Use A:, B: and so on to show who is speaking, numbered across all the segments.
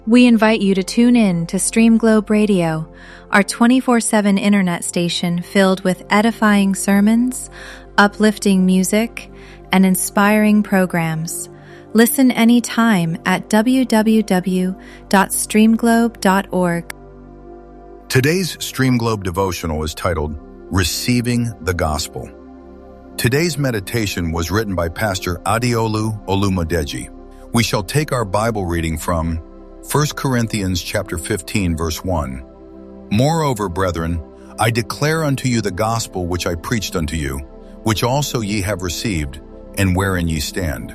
A: We invite you to tune in to Stream Globe Radio, our 24/7 internet station filled with edifying sermons, uplifting music, and inspiring programs. Listen anytime at www.streamglobe.org.
B: Today's Stream Globe devotional is titled, Receiving the Gospel. Today's meditation was written by Pastor Adeolu Olumodeji. We shall take our Bible reading from 1 Corinthians chapter 15, verse 1. Moreover, brethren, I declare unto you the gospel which I preached unto you, which also ye have received, and wherein ye stand.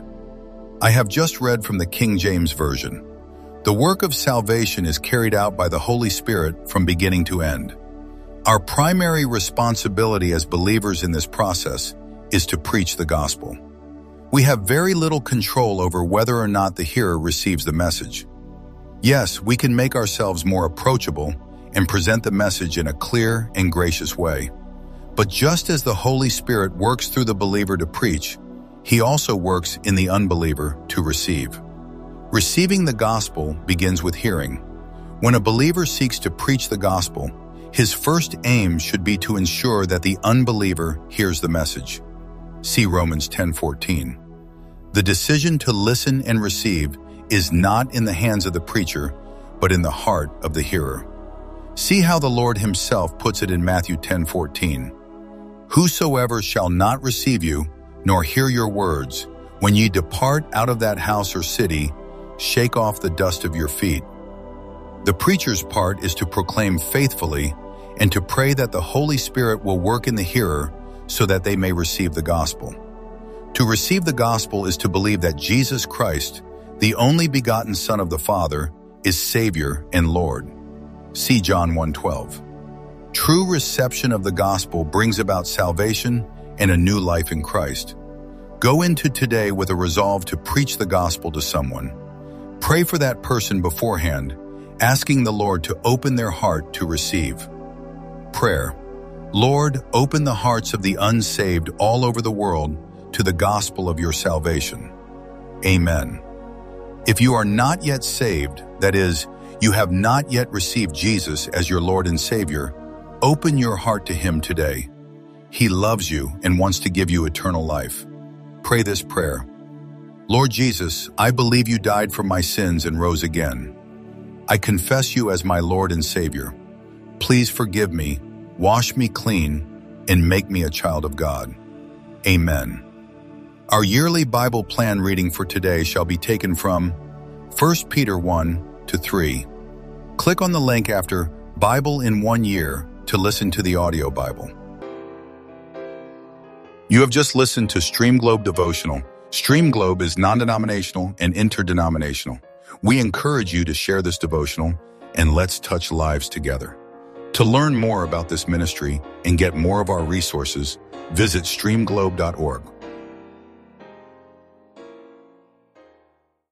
B: I have just read from the King James Version. The work of salvation is carried out by the Holy Spirit from beginning to end. Our primary responsibility as believers in this process is to preach the gospel. We have very little control over whether or not the hearer receives the message. Yes, we can make ourselves more approachable and present the message in a clear and gracious way. But just as the Holy Spirit works through the believer to preach, He also works in the unbeliever to receive. Receiving the gospel begins with hearing. When a believer seeks to preach the gospel, his first aim should be to ensure that the unbeliever hears the message. See Romans 10:14. The decision to listen and receive is not in the hands of the preacher, but in the heart of the hearer. See how the Lord Himself puts it in Matthew 10:14. Whosoever shall not receive you, nor hear your words, when ye depart out of that house or city, shake off the dust of your feet. The preacher's part is to proclaim faithfully and to pray that the Holy Spirit will work in the hearer so that they may receive the gospel. To receive the gospel is to believe that Jesus Christ, the only begotten Son of the Father, is Savior and Lord. See John 1:12. True reception of the gospel brings about salvation and a new life in Christ. Go into today with a resolve to preach the gospel to someone. Pray for that person beforehand, asking the Lord to open their heart to receive. Prayer. Lord, open the hearts of the unsaved all over the world to the gospel of your salvation. Amen. If you are not yet saved, that is, you have not yet received Jesus as your Lord and Savior, open your heart to Him today. He loves you and wants to give you eternal life. Pray this prayer. Lord Jesus, I believe you died for my sins and rose again. I confess you as my Lord and Savior. Please forgive me, wash me clean, and make me a child of God. Amen. Our yearly Bible plan reading for today shall be taken from 1 Peter 1-3. Click on the link after Bible in 1 Year to listen to the audio Bible. You have just listened to Stream Globe Devotional. Stream Globe is non-denominational and interdenominational. We encourage you to share this devotional and let's touch lives together. To learn more about this ministry and get more of our resources, visit streamglobe.org.